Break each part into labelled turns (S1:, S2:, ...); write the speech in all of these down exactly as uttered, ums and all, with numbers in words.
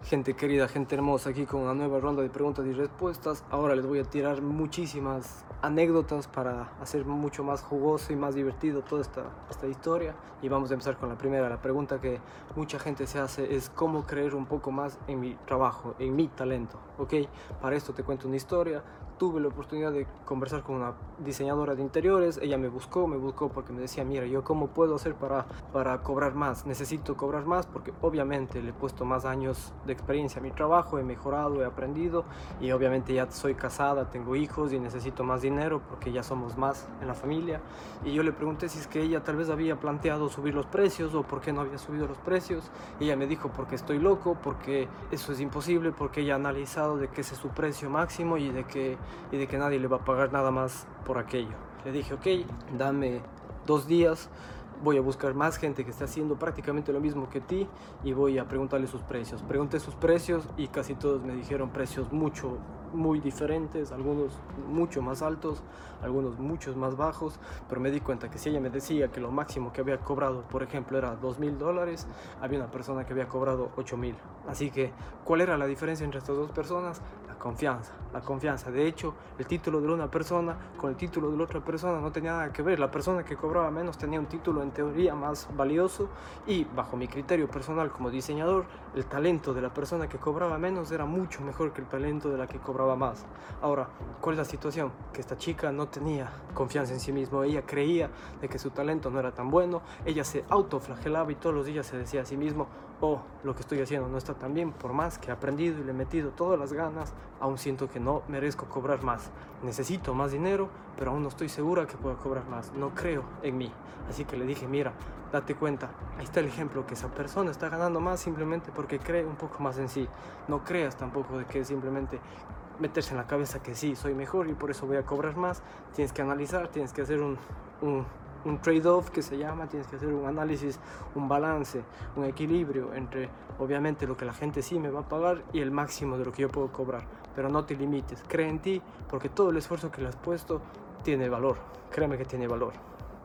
S1: Gente querida, gente hermosa, aquí con una nueva ronda de preguntas y respuestas. Ahora les voy a tirar muchísimas anécdotas para hacer mucho más jugoso y más divertido toda esta, esta historia. Y vamos a empezar con la primera. La pregunta que mucha gente se hace es cómo creer un poco más en mi trabajo, en mi talento, ¿ok? Para esto te cuento una historia. Tuve la oportunidad de conversar con una diseñadora de interiores. Ella me buscó, me buscó porque me decía, mira, yo cómo puedo hacer para, para cobrar más. Necesito cobrar más porque obviamente le he puesto más años de experiencia a mi trabajo, he mejorado, he aprendido y obviamente ya soy casada, tengo hijos y necesito más dinero porque ya somos más en la familia. Y yo le pregunté si es que ella tal vez había planteado subir los precios o por qué no había subido los precios. Y ella me dijo porque estoy loco, porque eso es imposible, porque ella ha analizado de que ese es su precio máximo y de que y de que nadie le va a pagar nada más por aquello. Le dije, ok, dame dos días, voy a buscar más gente que esté haciendo prácticamente lo mismo que ti y voy a preguntarle sus precios. Pregunté sus precios y casi todos me dijeron precios mucho, muy diferentes, algunos mucho más altos, algunos muchos más bajos, pero me di cuenta que si ella me decía que lo máximo que había cobrado, por ejemplo, era dos mil dólares, había una persona que había cobrado ocho mil. Así que, ¿cuál era la diferencia entre estas dos personas? La confianza, la confianza. De hecho, el título de una persona con el título de la otra persona no tenía nada que ver. La persona que cobraba menos tenía un título en teoría más valioso y bajo mi criterio personal como diseñador, el talento de la persona que cobraba menos era mucho mejor que el talento de la que cobraba más. Ahora, ¿cuál es la situación? Que esta chica no tenía confianza en sí misma. Ella creía de que su talento no era tan bueno. Ella se autoflagelaba y todos los días se decía a sí mismo, oh, lo que estoy haciendo no está tan bien, por más que he aprendido y le he metido todas las ganas, aún siento que no merezco cobrar más. Necesito más dinero, pero aún no estoy segura que pueda cobrar más. No creo en mí. Así que le dije, mira, date cuenta, ahí está el ejemplo, que esa persona está ganando más simplemente porque cree un poco más en sí. No creas tampoco de que simplemente meterse en la cabeza que sí, soy mejor y por eso voy a cobrar más. Tienes que analizar, tienes que hacer un, un, un trade-off que se llama, tienes que hacer un análisis, un balance, un equilibrio entre obviamente lo que la gente sí me va a pagar y el máximo de lo que yo puedo cobrar. Pero no te limites, cree en ti porque todo el esfuerzo que le has puesto tiene valor, créeme que tiene valor.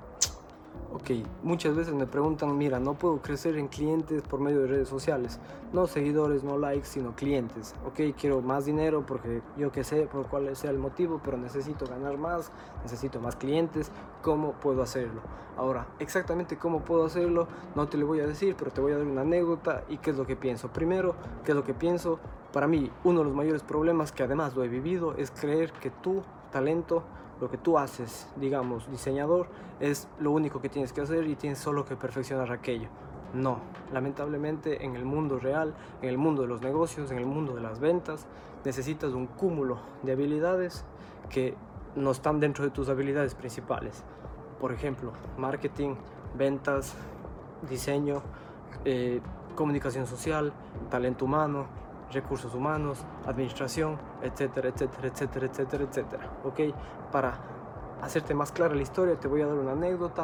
S1: Ok, muchas veces me preguntan, mira, no puedo crecer en clientes por medio de redes sociales, no seguidores, no likes, sino clientes. Ok, quiero más dinero porque yo que sé por cuál sea el motivo, pero necesito ganar más, necesito más clientes, ¿cómo puedo hacerlo? Ahora, exactamente cómo puedo hacerlo, no te lo voy a decir, pero te voy a dar una anécdota y qué es lo que pienso. Primero, qué es lo que pienso. Para mí, uno de los mayores problemas, que además lo he vivido, es creer que tu talento, lo que tú haces, digamos, diseñador, es lo único que tienes que hacer y tienes solo que perfeccionar aquello. No, lamentablemente en el mundo real, en el mundo de los negocios, en el mundo de las ventas, necesitas un cúmulo de habilidades que no están dentro de tus habilidades principales. Por ejemplo, marketing, ventas, diseño, eh, comunicación social, talento humano, recursos humanos, administración, etcétera, etcétera, etcétera, etcétera, etcétera. ¿Ok? Para hacerte más clara la historia, te voy a dar una anécdota.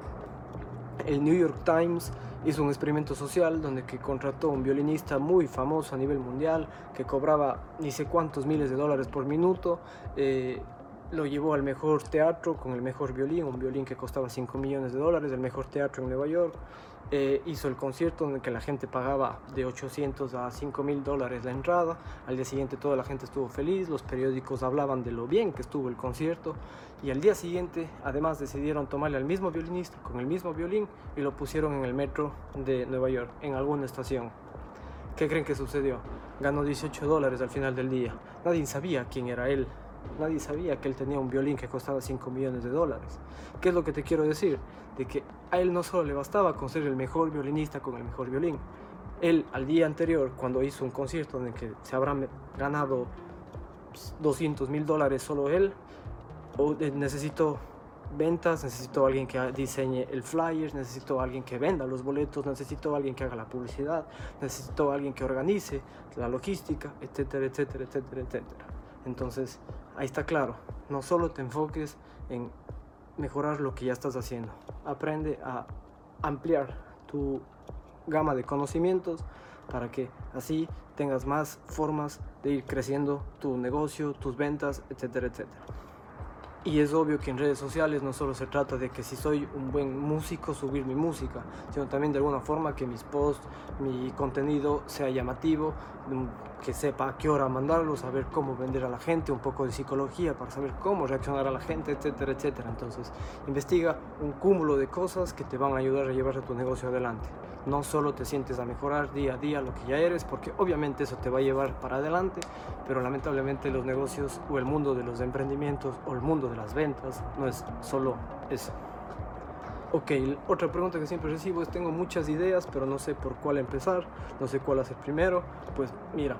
S1: El New York Times hizo un experimento social donde que contrató un violinista muy famoso a nivel mundial que cobraba ni sé cuántos miles de dólares por minuto. Eh, lo llevó al mejor teatro con el mejor violín, un violín que costaba cinco millones de dólares, el mejor teatro en Nueva York. Eh, hizo el concierto en el que la gente pagaba de ochocientos a cinco mil dólares la entrada. Al día siguiente toda la gente estuvo feliz, los periódicos hablaban de lo bien que estuvo el concierto y al día siguiente además decidieron tomarle al mismo violinista con el mismo violín y lo pusieron en el metro de Nueva York, en alguna estación. ¿Qué creen que sucedió? Ganó dieciocho dólares al final del día. Nadie sabía quién era él. Nadie sabía que él tenía un violín que costaba cinco millones de dólares. ¿Qué es lo que te quiero decir? De que a él no solo le bastaba con ser el mejor violinista con el mejor violín. Él, al día anterior, cuando hizo un concierto en el que se habrá ganado doscientos mil dólares solo él, o necesitó ventas, necesitó alguien que diseñe el flyer, necesitó alguien que venda los boletos, necesitó alguien que haga la publicidad, necesitó alguien que organice la logística, etcétera, etcétera, etcétera, etcétera. Entonces, ahí está claro, no solo te enfoques en mejorar lo que ya estás haciendo, aprende a ampliar tu gama de conocimientos para que así tengas más formas de ir creciendo tu negocio, tus ventas, etcétera, etcétera. Y es obvio que en redes sociales no solo se trata de que si soy un buen músico, subir mi música, sino también de alguna forma que mis posts, mi contenido sea llamativo, que sepa a qué hora mandarlo, saber cómo vender a la gente, un poco de psicología para saber cómo reaccionar a la gente, etcétera, etcétera. Entonces, investiga un cúmulo de cosas que te van a ayudar a llevar a tu negocio adelante. No solo te sientes a mejorar día a día lo que ya eres, porque obviamente eso te va a llevar para adelante, pero lamentablemente los negocios o el mundo de los emprendimientos o el mundo de las ventas no es solo eso. Ok, otra pregunta que siempre recibo es: tengo muchas ideas, pero no sé por cuál empezar, no sé cuál hacer primero. Pues mira,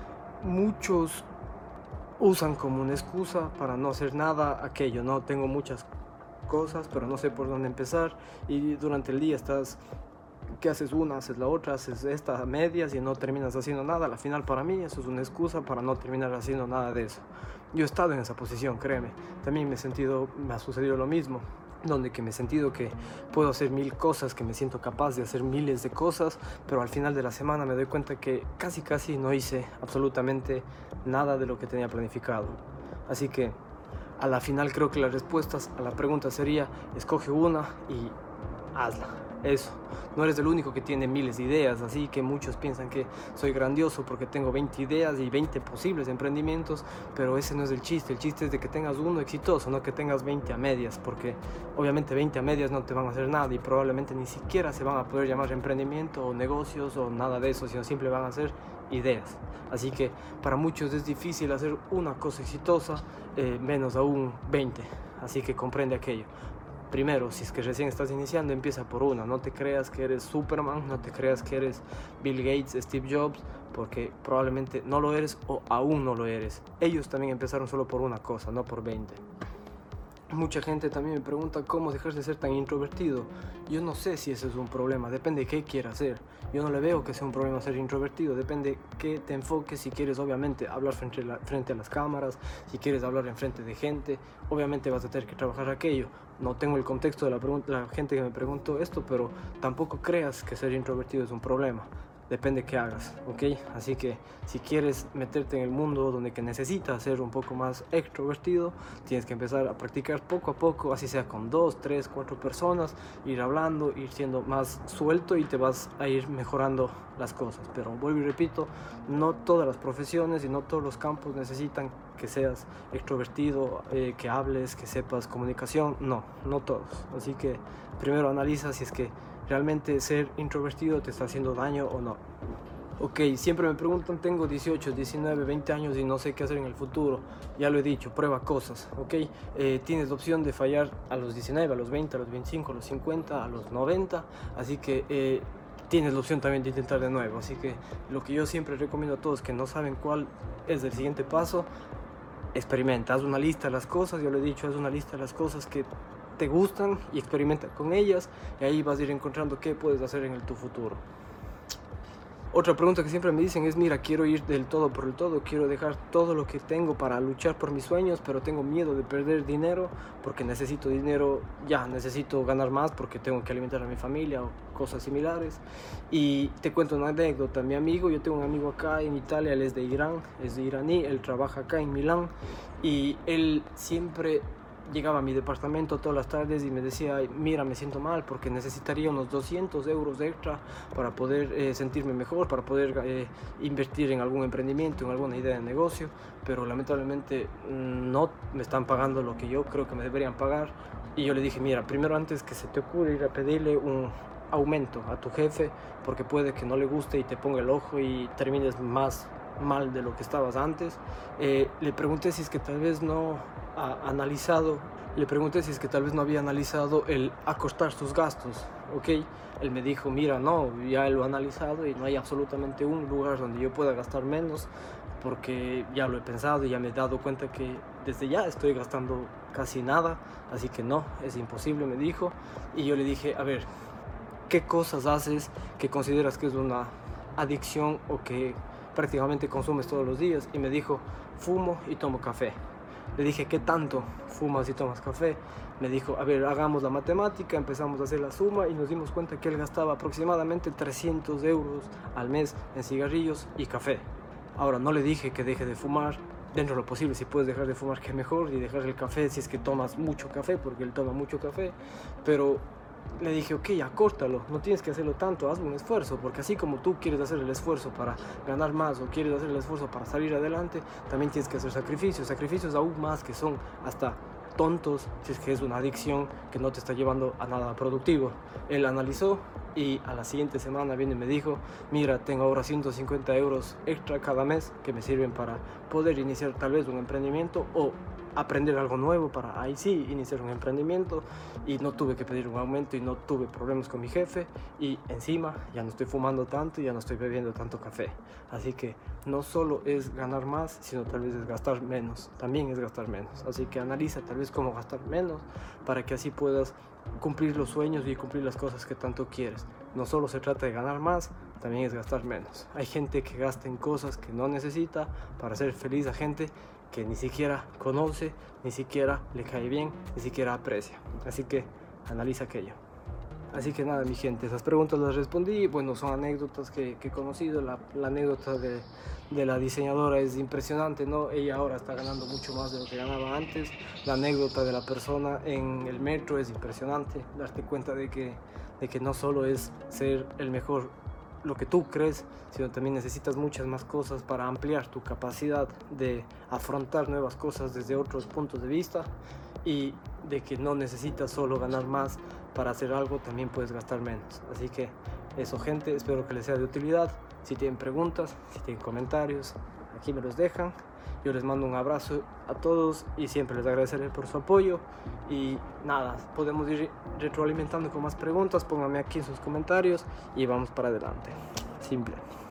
S1: muchos usan como una excusa para no hacer nada aquello, ¿no? Tengo muchas cosas, pero no sé por dónde empezar, y durante el día estás que haces una, haces la otra, haces esta a medias y no terminas haciendo nada. Al final, para mí eso es una excusa para no terminar haciendo nada de eso. Yo he estado en esa posición, créeme. También me he sentido, me ha sucedido lo mismo, donde que me he sentido que puedo hacer mil cosas, que me siento capaz de hacer miles de cosas, pero al final de la semana me doy cuenta que casi casi no hice absolutamente nada de lo que tenía planificado. Así que a la final creo que las respuestas a la pregunta sería: escoge una y hazla. Eso, no eres el único que tiene miles de ideas, así que muchos piensan que soy grandioso porque tengo veinte ideas y veinte posibles emprendimientos, pero ese no es el chiste. El chiste es de que tengas uno exitoso, no que tengas veinte a medias, porque obviamente veinte a medias no te van a hacer nada y probablemente ni siquiera se van a poder llamar emprendimiento o negocios o nada de eso, sino simplemente van a ser ideas. Así que para muchos es difícil hacer una cosa exitosa, eh, menos aún veinte, así que comprende aquello. Primero, si es que recién estás iniciando, empieza por una. No te creas que eres Superman, no te creas que eres Bill Gates, Steve Jobs, porque probablemente no lo eres o aún no lo eres. Ellos también empezaron solo por una cosa, no por veinte. Mucha gente también me pregunta cómo dejar de ser tan introvertido. Yo no sé si ese es un problema, depende de qué quieras hacer. Yo no le veo que sea un problema ser introvertido, depende qué te enfoques. Si quieres obviamente hablar frente a, la, frente a las cámaras, si quieres hablar en frente de gente, obviamente vas a tener que trabajar aquello. No tengo el contexto de la, pregunta, la gente que me preguntó esto, pero tampoco creas que ser introvertido es un problema. Depende qué hagas, ¿ok? Así que si quieres meterte en el mundo donde que necesitas ser un poco más extrovertido, tienes que empezar a practicar poco a poco, así sea con dos, tres, cuatro personas, ir hablando, ir siendo más suelto y te vas a ir mejorando las cosas. Pero vuelvo y repito, no todas las profesiones y no todos los campos necesitan que seas extrovertido, eh, que hables, que sepas comunicación, no, no todos. Así que primero analiza si es que realmente ser introvertido te está haciendo daño o no. Ok, siempre me preguntan, tengo dieciocho, diecinueve, veinte años y no sé qué hacer en el futuro. Ya lo he dicho, prueba cosas, ok. Eh, tienes la opción de fallar a los diecinueve, a los veinte, a los veinticinco, a los cincuenta, a los noventa, así que eh, tienes la opción también de intentar de nuevo. Así que lo que yo siempre recomiendo a todos que no saben cuál es el siguiente paso, experimenta, haz una lista de las cosas. Yo lo he dicho, haz una lista de las cosas que te gustan y experimenta con ellas, y ahí vas a ir encontrando qué puedes hacer en el tu futuro. Otra pregunta que siempre me dicen es: mira, quiero ir del todo por el todo, quiero dejar todo lo que tengo para luchar por mis sueños, pero tengo miedo de perder dinero porque necesito dinero ya, necesito ganar más porque tengo que alimentar a mi familia o cosas similares. Y te cuento una anécdota. Mi amigo, yo tengo un amigo acá en Italia, él es de Irán, es de iraní, él trabaja acá en Milán y él siempre llegaba a mi departamento todas las tardes y me decía: mira, me siento mal porque necesitaría unos doscientos euros extra para poder eh, sentirme mejor, para poder eh, invertir en algún emprendimiento, en alguna idea de negocio, pero lamentablemente no me están pagando lo que yo creo que me deberían pagar. Y yo le dije: mira, primero, antes que se te ocurra ir a pedirle un aumento a tu jefe, porque puede que no le guste y te ponga el ojo y termines más mal de lo que estabas antes, eh, le pregunté si es que tal vez no ha analizado, le pregunté si es que tal vez no había analizado el acortar sus gastos, ¿ok? Él me dijo: mira, no, ya lo he analizado y no hay absolutamente un lugar donde yo pueda gastar menos, porque ya lo he pensado y ya me he dado cuenta que desde ya estoy gastando casi nada, así que no, es imposible, me dijo. Y yo le dije: a ver, ¿qué cosas haces que consideras que es una adicción o que prácticamente consumes todos los días? Y me dijo: fumo y tomo café. Le dije: ¿qué tanto fumas y tomas café? Me dijo: a ver, hagamos la matemática. Empezamos a hacer la suma y nos dimos cuenta que él gastaba aproximadamente trescientos euros al mes en cigarrillos y café. Ahora, no le dije que deje de fumar dentro de lo posible, si puedes dejar de fumar, que mejor, y dejar el café si es que tomas mucho café, porque él toma mucho café. Pero le dije, ok, acórtalo, no tienes que hacerlo tanto, haz un esfuerzo, porque así como tú quieres hacer el esfuerzo para ganar más o quieres hacer el esfuerzo para salir adelante, también tienes que hacer sacrificios, sacrificios aún más que son hasta tontos, si es que es una adicción que no te está llevando a nada productivo. Él analizó y a la siguiente semana viene y me dijo, mira, tengo ahora ciento cincuenta euros extra cada mes que me sirven para poder iniciar tal vez un emprendimiento o aprender algo nuevo para ahí sí iniciar un emprendimiento, y no tuve que pedir un aumento y no tuve problemas con mi jefe, y encima ya no estoy fumando tanto y ya no estoy bebiendo tanto café. Así que no solo es ganar más, sino tal vez es gastar menos, también es gastar menos. Así que analiza tal vez cómo gastar menos para que así puedas cumplir los sueños y cumplir las cosas que tanto quieres. No solo se trata de ganar más, también es gastar menos. Hay gente que gasta en cosas que no necesita para ser feliz a gente que ni siquiera conoce, ni siquiera le cae bien, ni siquiera aprecia. Así que analiza aquello. Así que nada, mi gente, esas preguntas las respondí. Bueno, son anécdotas que, que he conocido. La, la anécdota de, de la diseñadora es impresionante, ¿no? Ella ahora está ganando mucho más de lo que ganaba antes. La anécdota de la persona en el metro es impresionante. Darte cuenta de que, de que no solo es ser el mejor, lo que tú crees, sino también necesitas muchas más cosas para ampliar tu capacidad de afrontar nuevas cosas desde otros puntos de vista, y de que no necesitas solo ganar más para hacer algo, también puedes gastar menos. Así que eso, gente, espero que les sea de utilidad. Si tienen preguntas, si tienen comentarios, aquí me los dejan. Yo les mando un abrazo a todos y siempre les agradeceré por su apoyo. Y nada, podemos ir retroalimentando con más preguntas. Pónganme aquí en sus comentarios y vamos para adelante. Simple.